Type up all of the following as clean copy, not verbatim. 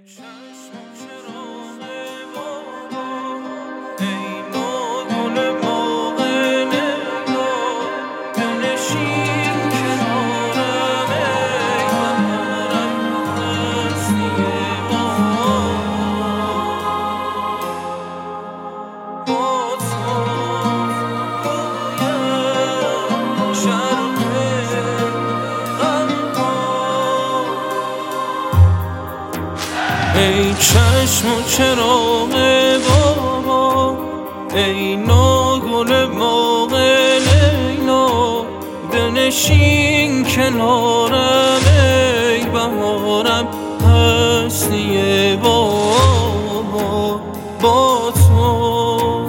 ای چشم و چراغ بابا، ای ناگل باغ لیلا، بنشین کنارم ای بهارم هستی بابا. با تو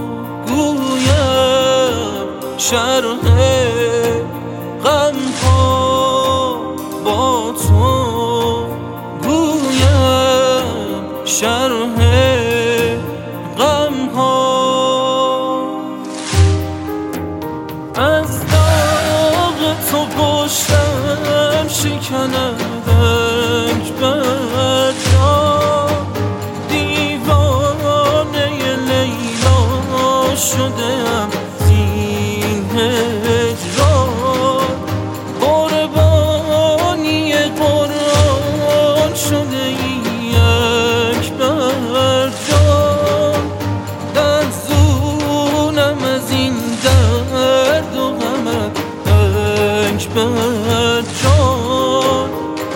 گویم شرح غم ها، با تو گویم شرح غم ها. از داغ تو پشتم شکند بر جا، دیوانه لیلا شدم زین هجران، قربانی قرآن شده یک بر جان. لرزونم از این درد و غمت اکبر جان.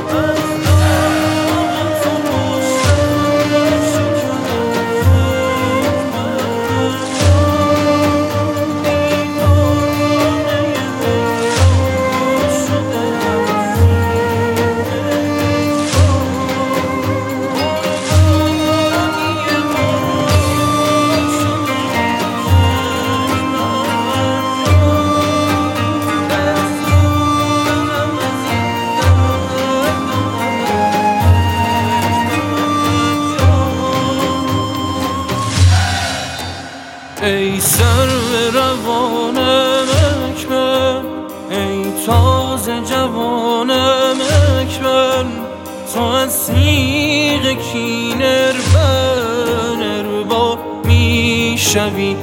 ای سرو روانم اکبر، ای تازه جوانم اکبر، تو از سیغ کینر بنر با میشوی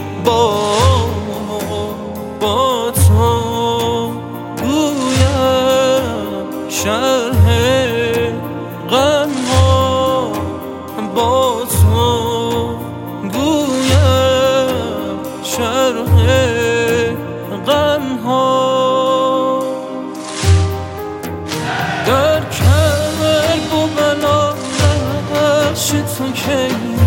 با تو گویم شرح غم ها، با تو گویم شرح غم ها. در کرب و بلا نقش تو کی